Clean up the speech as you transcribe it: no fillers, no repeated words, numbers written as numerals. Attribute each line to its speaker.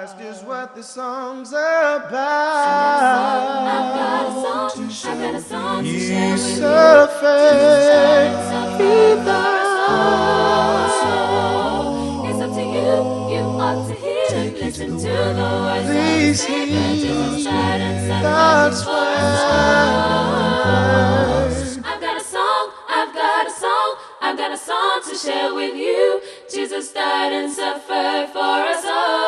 Speaker 1: That's just what the song's about.
Speaker 2: I've got a song to share with you.
Speaker 1: Suffer.
Speaker 2: It's up to you, you ought to hear and listen to the words
Speaker 1: Please
Speaker 2: of the Jesus died and set
Speaker 1: God's
Speaker 2: for us all. I've got a song, I've got a song, I've got a song to share with you. Jesus died and suffered for us all.